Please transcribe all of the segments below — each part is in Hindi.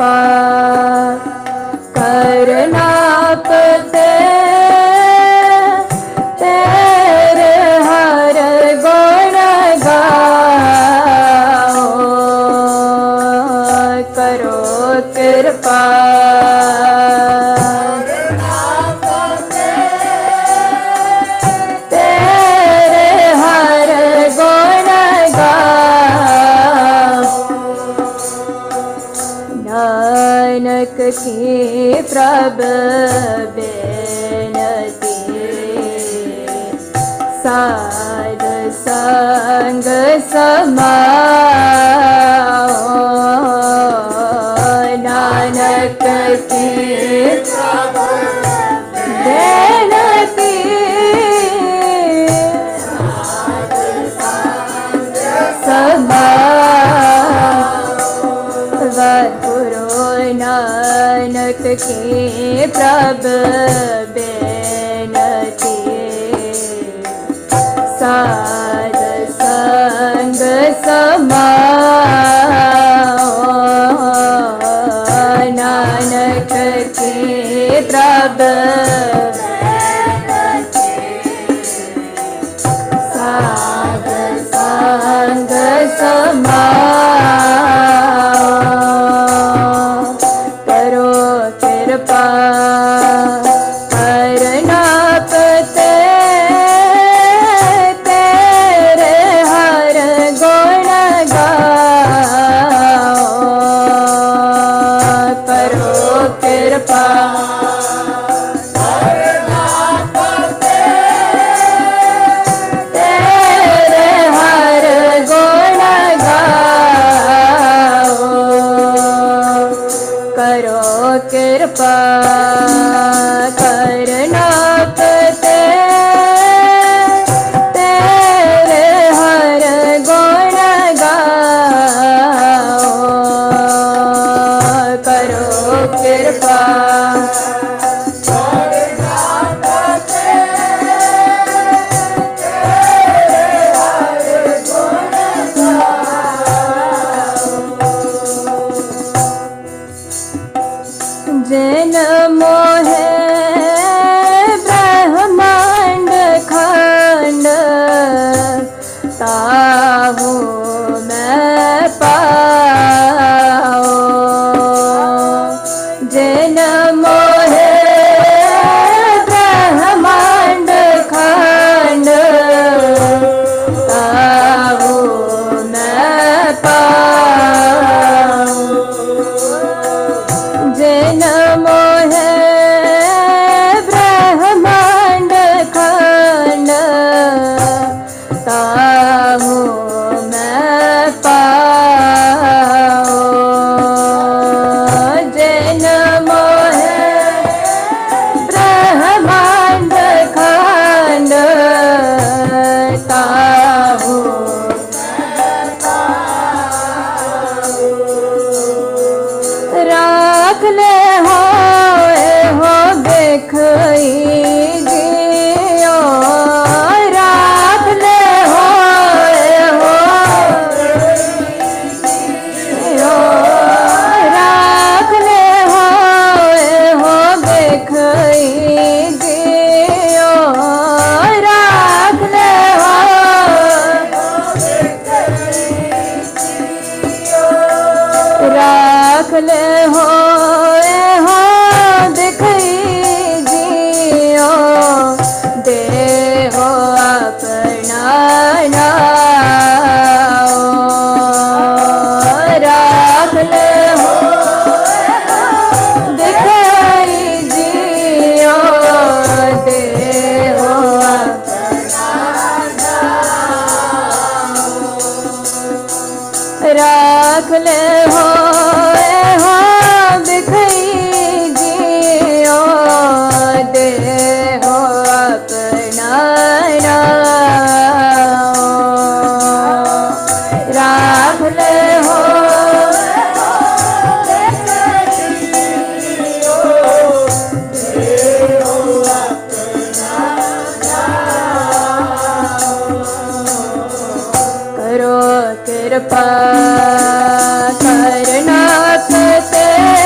कृपा करना पते तेरे हर गुण गाओ करो कृपा नानक की प्रभ बेनती साध संग समाओ नानक की प्रभ बेनती नानक की प्रभ बेनती साध संग समाओ नानक की प्रभ साध संग समाओ करो कृपा करना पते तेरे हर गुण गाओ करो कृपा करना पते तेरे हर गुण गाओ करो कृपा करना पते तेरे हर गुण गाओ करो कृपा करना पते तेरे हर गुण जिन मोहे ब्रह्मांड खंड ताहू मैं पाओ जिन मोहे ब्रह्मांड खंड ताहू मैं पाओ जिन मोहे ब्रह्मांड खंड ताहू मैं पाओ जिन मोहे ब्रह्मांड खंड ताहू राख ले हो देखई जियो राख ले हो राख ले हो देखई जियो राख ले हो राख ले हो दिखई जियो दे हो अपना नाओ राख ले हो दिखई जियो दे हो अपना नाओ राख ले हो दिखई जियो दे हो अपना नाओ राख ले हो करो कृपा करना पते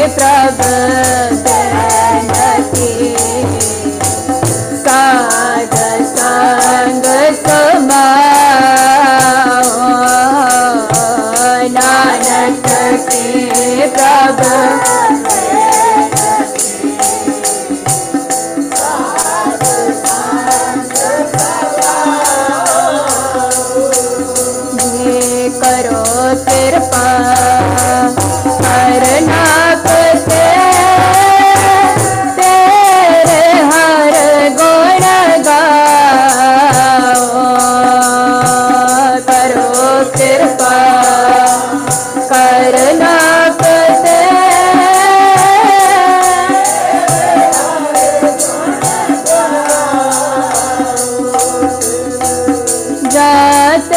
प्रभु की साध संग समाओ नानक की प्रभु करो कृपा करना पते तेरे हर गुण गाओ करो कृपा करना पते जात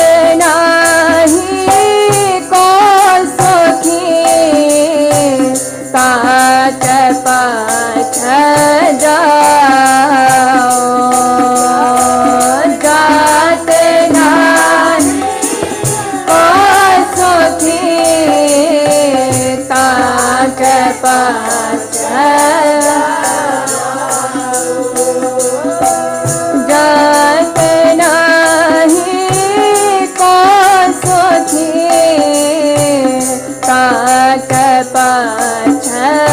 पाछ पाछ जाओ जात नानी ओ सखी पाछ पाछ जात नाही को सखी पाछ पाछ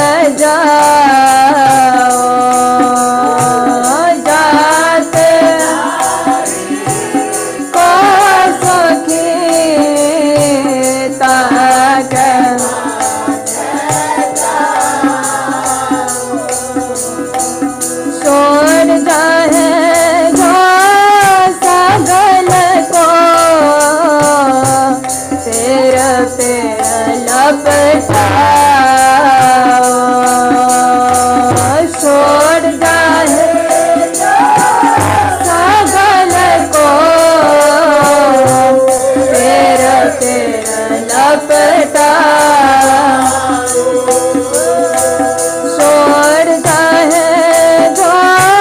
जाओ जात को सखी ताक छोड़ जाए जो सगल को सिर पे लपटा छोड़ जाए सगल को तेरा तेरा लपटा छोड़ जाए जो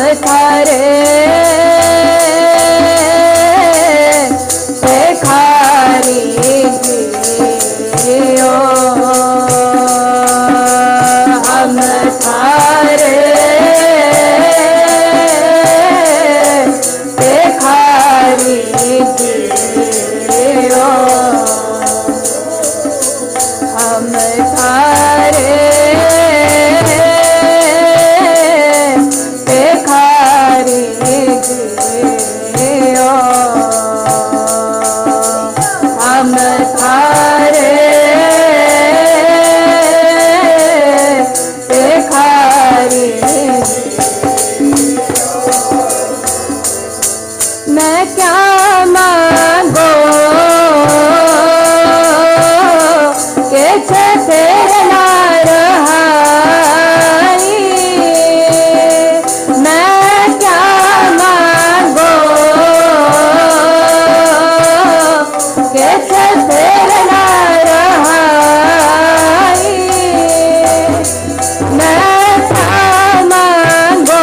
थारे भिखारी जियो, हम थारे भिखारी जियो, हम थारे भिखारी जियो, हम थारे भिखारी। मैं क्या मांगो के तेरे ना रहाई, मैं क्या मांगो के तेरे ना रहाई, मैं क्या मांगो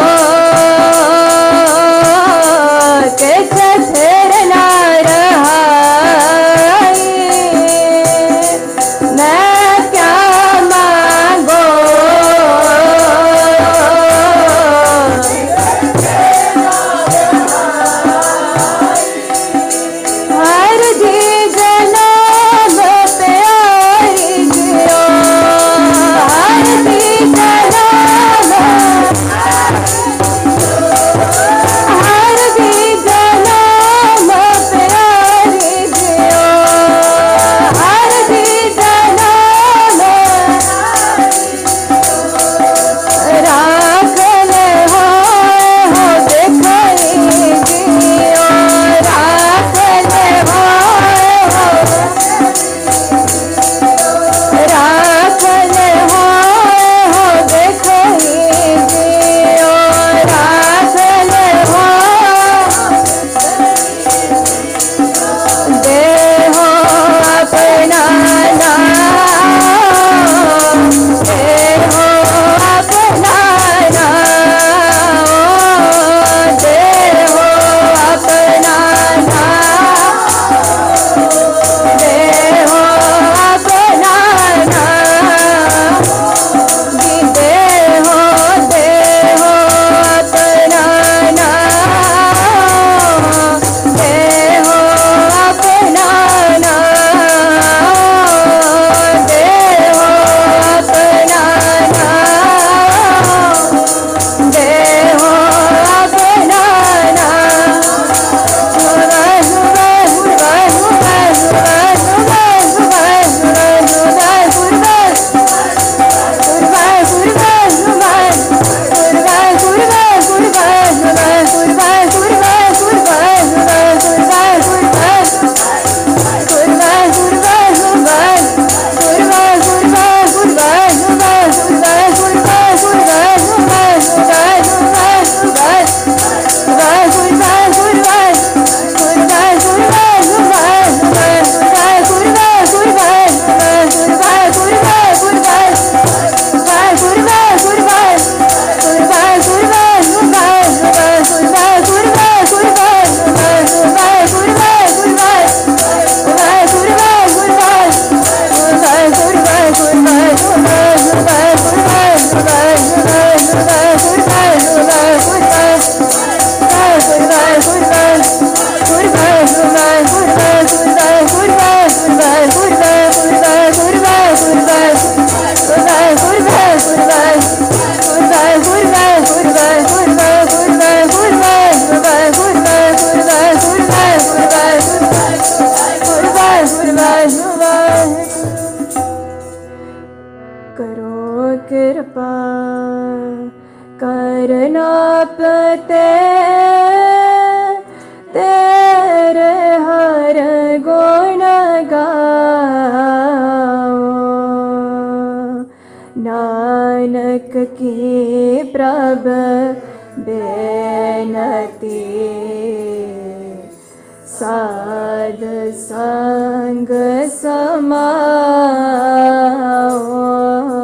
के तेरे ना रहाई, मैं क्या मांगो हर जी जनाब प्यारी जियो, हर जी जनाब, हर जी जनाब प्यारी जियो, हर जी जनाब राख ले हो देखई जियो, राख ले हो, राख ले हो देखई जियो, राख ले हो, देहो अपना नाम, देहो अपना नाम, देहो अपना नाम, देहो अपना नाम, जी देहो देहो अपना नाम, देहो अपना नाम, देहो अपना नाम, देहो अपना करो कृपा करना पते तेरे हर गुण गाओ, नानक की प्रभ बेनती साध संग समाओ।